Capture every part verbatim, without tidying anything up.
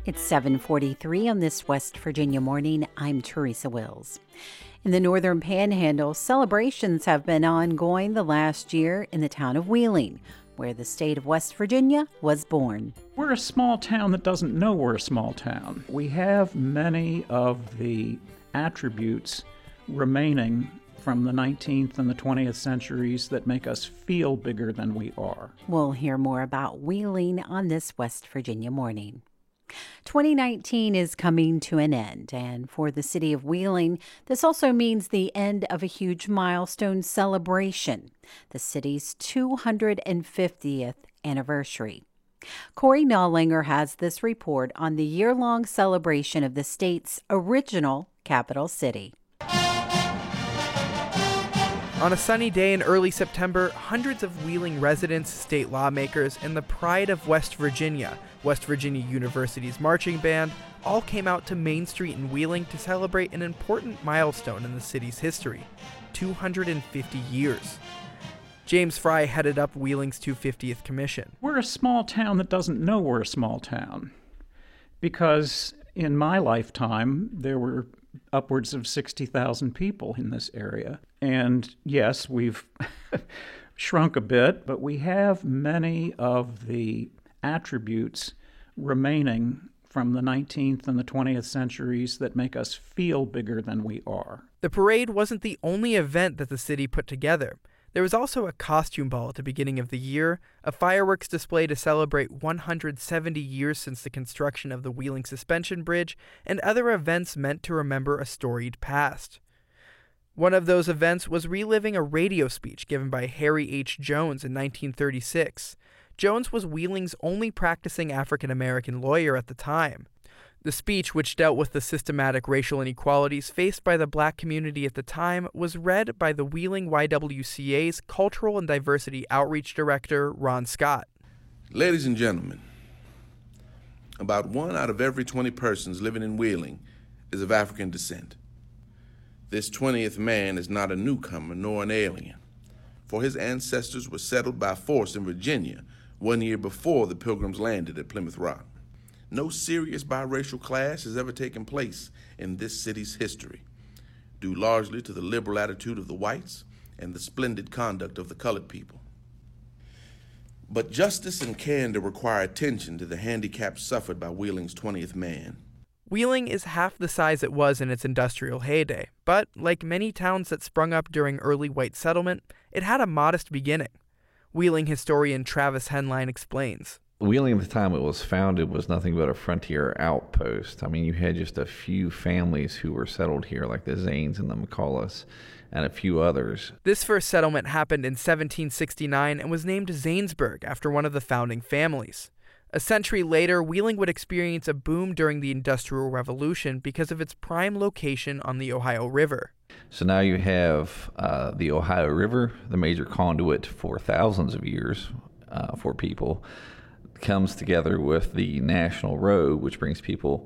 It's seven forty-three on this West Virginia morning. I'm Teresa Wills. In the Northern Panhandle, celebrations have been ongoing the last year in the town of Wheeling, where the state of West Virginia was born. We're a small town that doesn't know we're a small town. We have many of the attributes remaining from the nineteenth and the twentieth centuries that make us feel bigger than we are. We'll hear more about Wheeling on this West Virginia morning. twenty nineteen is coming to an end, and for the city of Wheeling, this also means the end of a huge milestone celebration, the city's two hundred fiftieth anniversary. Corey Nallinger has this report on the year-long celebration of the state's original capital city. On a sunny day in early September, hundreds of Wheeling residents, state lawmakers, and the pride of West Virginia, West Virginia University's marching band, all came out to Main Street in Wheeling to celebrate an important milestone in the city's history, two hundred fifty years. James Fry headed up Wheeling's two hundred fiftieth Commission. We're a small town that doesn't know we're a small town, because in my lifetime, there were upwards of sixty thousand people in this area. And yes, we've shrunk a bit, but we have many of the attributes remaining from the nineteenth and the twentieth centuries that make us feel bigger than we are. The parade wasn't the only event that the city put together. There was also a costume ball at the beginning of the year, a fireworks display to celebrate one hundred seventy years since the construction of the Wheeling Suspension Bridge, and other events meant to remember a storied past. One of those events was reliving a radio speech given by Harry H. Jones in nineteen thirty-six. Jones was Wheeling's only practicing African-American lawyer at the time. The speech, which dealt with the systematic racial inequalities faced by the black community at the time, was read by the Wheeling Y W C A's Cultural and Diversity Outreach Director, Ron Scott. Ladies and gentlemen, about one out of every twenty persons living in Wheeling is of African descent. This twentieth man is not a newcomer nor an alien, for his ancestors were settled by force in Virginia one year before the Pilgrims landed at Plymouth Rock. No serious biracial clash has ever taken place in this city's history, due largely to the liberal attitude of the whites and the splendid conduct of the colored people. But justice and candor require attention to the handicap suffered by Wheeling's twentieth man. Wheeling is half the size it was in its industrial heyday, but like many towns that sprung up during early white settlement, it had a modest beginning. Wheeling historian Travis Henline explains. Wheeling at the time it was founded was nothing but a frontier outpost. I mean, you had just a few families who were settled here, like the Zanes and the McCulloughs, and a few others. This first settlement happened in seventeen sixty-nine and was named Zanesburg after one of the founding families. A century later, Wheeling would experience a boom during the Industrial Revolution because of its prime location on the Ohio River. So now you have uh, the Ohio River, the major conduit for thousands of years uh, for people, comes together with the National Road, which brings people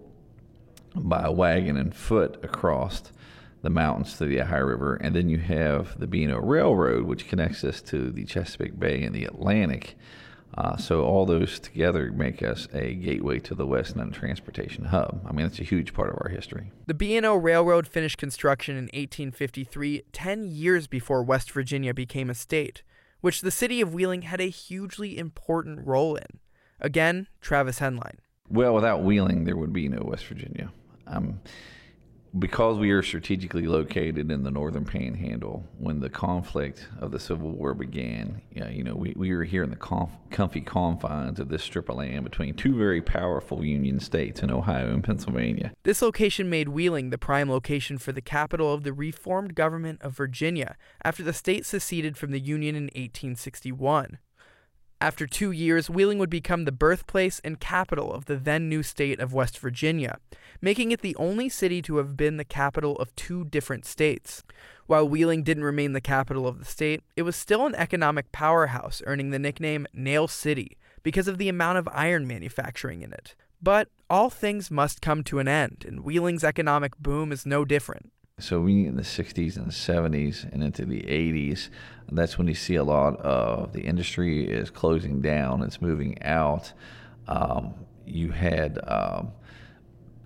by wagon and foot across the mountains to the Ohio River. And then you have the B and O Railroad, which connects us to the Chesapeake Bay and the Atlantic. Uh, so all those together make us a gateway to the West and a transportation hub. I mean, it's a huge part of our history. The B and O Railroad finished construction in eighteen fifty-three, ten years before West Virginia became a state, which the city of Wheeling had a hugely important role in. Again, Travis Henline. Well, without Wheeling, there would be no West Virginia. Um, because we are strategically located in the Northern Panhandle, when the conflict of the Civil War began, yeah, you know, we, we were here in the conf- comfy confines of this strip of land between two very powerful Union states in Ohio and Pennsylvania. This location made Wheeling the prime location for the capital of the reformed government of Virginia after the state seceded from the Union in eighteen sixty-one. After two years, Wheeling would become the birthplace and capital of the then new state of West Virginia, making it the only city to have been the capital of two different states. While Wheeling didn't remain the capital of the state, it was still an economic powerhouse, earning the nickname Nail City because of the amount of iron manufacturing in it. But all things must come to an end, and Wheeling's economic boom is no different. So we in the sixties and the seventies and into the eighties, that's when you see a lot of the industry is closing down, it's moving out. Um, you had um,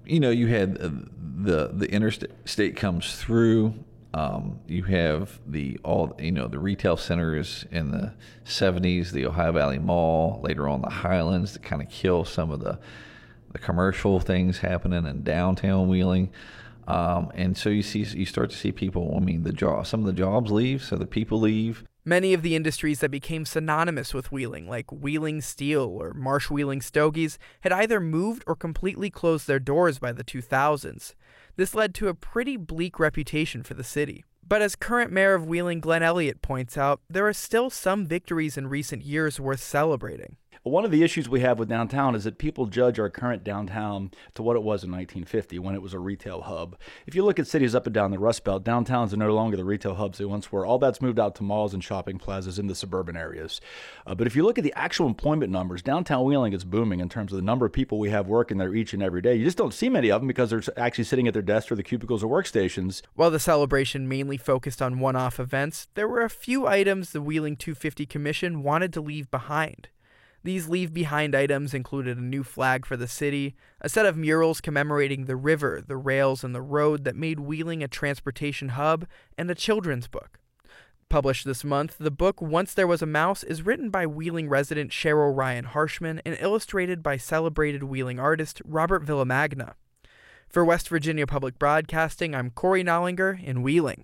you know, you had uh, the the interstate comes through. Um, you have the all you know the retail centers in the seventies, the Ohio Valley Mall, later on the Highlands, to kind of kill some of the the commercial things happening in downtown Wheeling. Um, and so you see, you start to see people. I mean, the job, some of the jobs leave, so the people leave. Many of the industries that became synonymous with Wheeling, like Wheeling Steel or Marsh Wheeling Stogies, had either moved or completely closed their doors by the two thousands. This led to a pretty bleak reputation for the city. But as current mayor of Wheeling, Glenn Elliott, points out, there are still some victories in recent years worth celebrating. One of the issues we have with downtown is that people judge our current downtown to what it was in nineteen fifty when it was a retail hub. If you look at cities up and down the Rust Belt, downtowns are no longer the retail hubs they once were. All that's moved out to malls and shopping plazas in the suburban areas. Uh, but if you look at the actual employment numbers, downtown Wheeling is booming in terms of the number of people we have working there each and every day. You just don't see many of them because they're actually sitting at their desks or the cubicles or workstations. While the celebration mainly focused on one-off events, there were a few items the Wheeling two fifty Commission wanted to leave behind. These leave-behind items included a new flag for the city, a set of murals commemorating the river, the rails, and the road that made Wheeling a transportation hub, and a children's book. Published this month, the book Once There Was a Mouse is written by Wheeling resident Cheryl Ryan Harshman and illustrated by celebrated Wheeling artist Robert Villamagna. For West Virginia Public Broadcasting, I'm Corey Nollinger in Wheeling.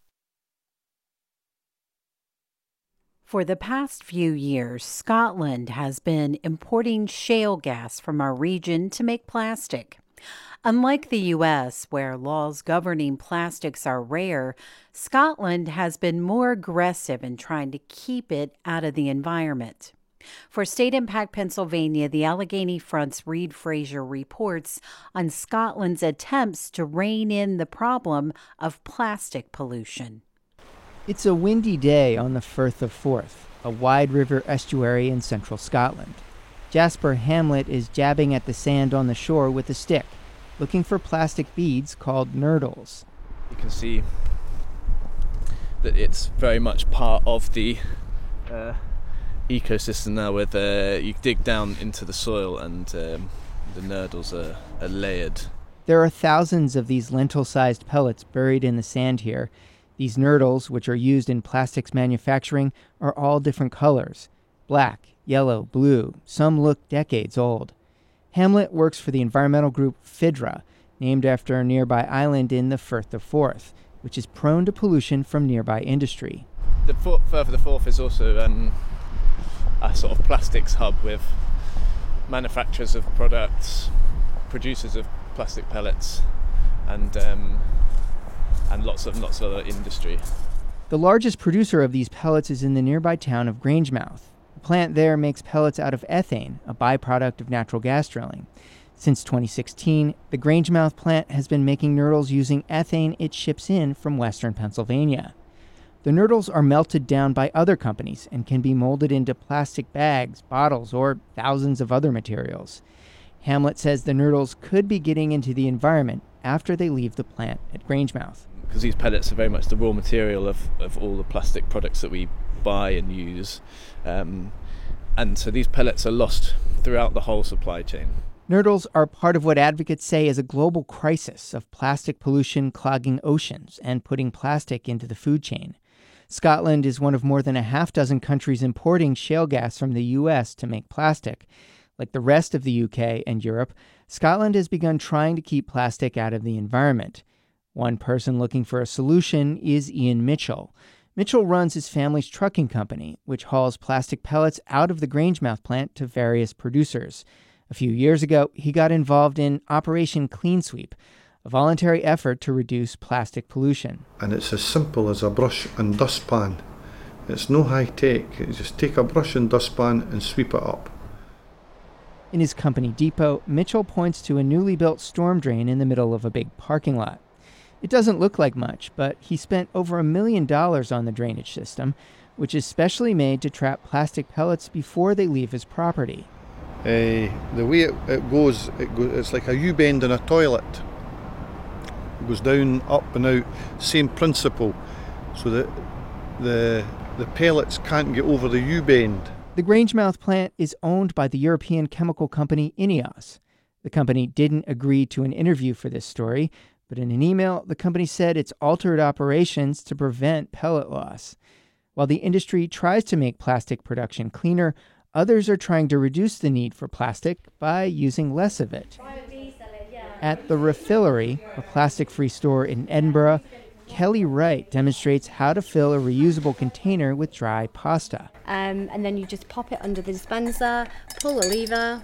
For the past few years, Scotland has been importing shale gas from our region to make plastic. Unlike the U S, where laws governing plastics are rare, Scotland has been more aggressive in trying to keep it out of the environment. For State Impact Pennsylvania, the Allegheny Front's Reed Fraser reports on Scotland's attempts to rein in the problem of plastic pollution. It's a windy day on the Firth of Forth, a wide river estuary in central Scotland. Jasper Hamlet is jabbing at the sand on the shore with a stick, looking for plastic beads called nurdles. You can see that it's very much part of the uh, ecosystem now, where the, you dig down into the soil and um, the nurdles are, are layered. There are thousands of these lentil-sized pellets buried in the sand here. These nurdles, which are used in plastics manufacturing, are all different colors: black, yellow, blue. Some look decades old. Hamlet works for the environmental group Fidra, named after a nearby island in the Firth of Forth, which is prone to pollution from nearby industry. The Firth of the Forth is also um, a sort of plastics hub with manufacturers of products, producers of plastic pellets, and um, and lots of lots of other industry. The largest producer of these pellets is in the nearby town of Grangemouth. The plant there makes pellets out of ethane, a byproduct of natural gas drilling. Since twenty sixteen, the Grangemouth plant has been making nurdles using ethane it ships in from western Pennsylvania. The nurdles are melted down by other companies and can be molded into plastic bags, bottles, or thousands of other materials. Hamlet says the nurdles could be getting into the environment after they leave the plant at Grangemouth. Because these pellets are very much the raw material of, of all the plastic products that we buy and use. Um, and so these pellets are lost throughout the whole supply chain. Nurdles are part of what advocates say is a global crisis of plastic pollution clogging oceans and putting plastic into the food chain. Scotland is one of more than a half dozen countries importing shale gas from the U S to make plastic. Like the rest of the U K and Europe, Scotland has begun trying to keep plastic out of the environment. One person looking for a solution is Ian Mitchell. Mitchell runs his family's trucking company, which hauls plastic pellets out of the Grangemouth plant to various producers. A few years ago, he got involved in Operation Clean Sweep, a voluntary effort to reduce plastic pollution. And it's as simple as a brush and dustpan. It's no high tech. You just take a brush and dustpan and sweep it up. In his company depot, Mitchell points to a newly built storm drain in the middle of a big parking lot. It doesn't look like much, but he spent over a million dollars on the drainage system, which is specially made to trap plastic pellets before they leave his property. Uh, the way it, it goes, it goes, it's like a U-bend in a toilet. It goes down, up and out, same principle, so that the, the pellets can't get over the U-bend. The Grangemouth plant is owned by the European chemical company INEOS. The company didn't agree to an interview for this story, but in an email, the company said it's altered operations to prevent pellet loss. While the industry tries to make plastic production cleaner, others are trying to reduce the need for plastic by using less of it. At the Refillery, a plastic-free store in Edinburgh, Kelly Wright demonstrates how to fill a reusable container with dry pasta. Um, and then you just pop it under the dispenser, pull the lever,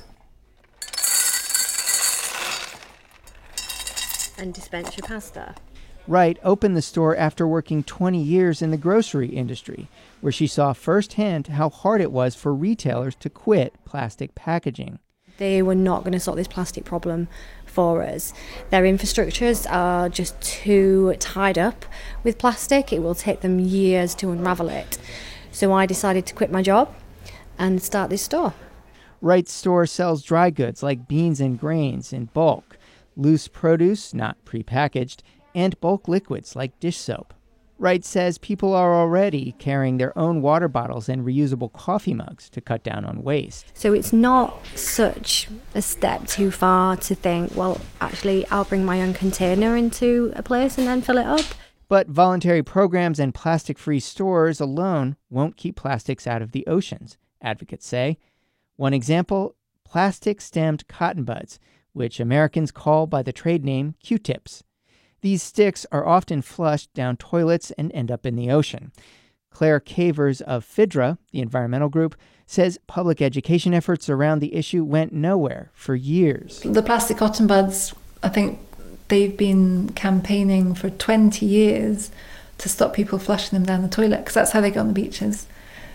and dispense your pasta. Wright opened the store after working twenty years in the grocery industry, where she saw firsthand how hard it was for retailers to quit plastic packaging. They were not going to solve this plastic problem for us. Their infrastructures are just too tied up with plastic. It will take them years to unravel it. So I decided to quit my job and start this store. Wright's store sells dry goods like beans and grains in bulk, loose produce, not prepackaged, and bulk liquids like dish soap. Wright says people are already carrying their own water bottles and reusable coffee mugs to cut down on waste. So it's not such a step too far to think, well, actually, I'll bring my own container into a place and then fill it up. But voluntary programs and plastic-free stores alone won't keep plastics out of the oceans, advocates say. One example, plastic-stemmed cotton buds, which Americans call by the trade name Q-tips. These sticks are often flushed down toilets and end up in the ocean. Claire Cavers of FIDRA, the environmental group, says public education efforts around the issue went nowhere for years. The plastic cotton buds, I think they've been campaigning for twenty years to stop people flushing them down the toilet, because that's how they get on the beaches.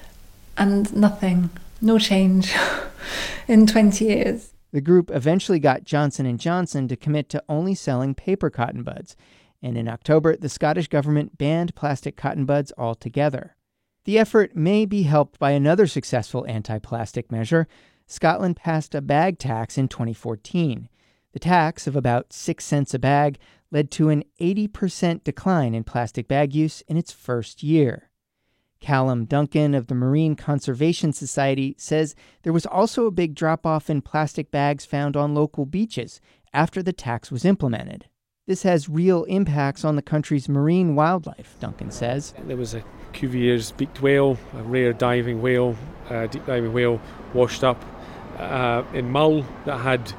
And nothing, no change in twenty years. The group eventually got Johnson and Johnson to commit to only selling paper cotton buds, and in October, the Scottish government banned plastic cotton buds altogether. The effort may be helped by another successful anti-plastic measure. Scotland passed a bag tax in twenty fourteen. The tax of about six cents a bag led to an eighty percent decline in plastic bag use in its first year. Callum Duncan of the Marine Conservation Society says there was also a big drop-off in plastic bags found on local beaches after the tax was implemented. This has real impacts on the country's marine wildlife, Duncan says. There was a Cuvier's beaked whale, a rare diving whale, uh, deep diving whale, washed up uh, in Mull that had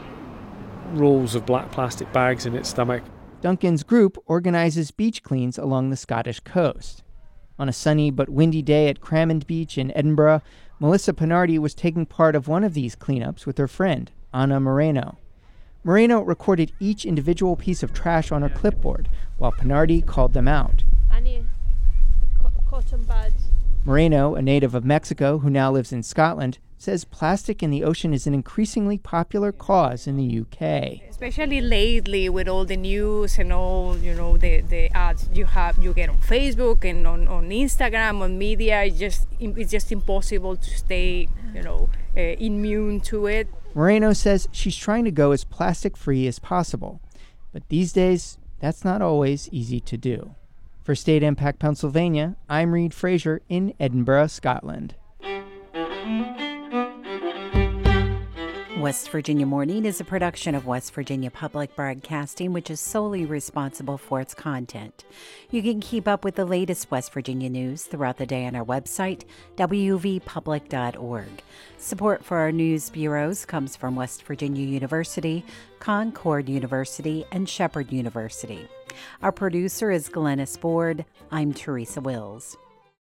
rolls of black plastic bags in its stomach. Duncan's group organizes beach cleans along the Scottish coast. On a sunny but windy day at Cramond Beach in Edinburgh, Melissa Pinardi was taking part of one of these cleanups with her friend, Anna Moreno. Moreno recorded each individual piece of trash on her clipboard, while Pinardi called them out. Any cotton buds. Moreno, a native of Mexico who now lives in Scotland, says plastic in the ocean is an increasingly popular cause in the U K. Especially lately with all the news and all, you know, the, the ads you have, you get on Facebook and on, on Instagram, on media. It's just, it's just impossible to stay, you know, uh, immune to it. Moreno says she's trying to go as plastic-free as possible. But these days, that's not always easy to do. For State Impact Pennsylvania, I'm Reed Fraser in Edinburgh, Scotland. West Virginia Morning is a production of West Virginia Public Broadcasting, which is solely responsible for its content. You can keep up with the latest West Virginia news throughout the day on our website, w v public dot org. Support for our news bureaus comes from West Virginia University, Concord University, and Shepherd University. Our producer is Glennis Board. I'm Teresa Wills.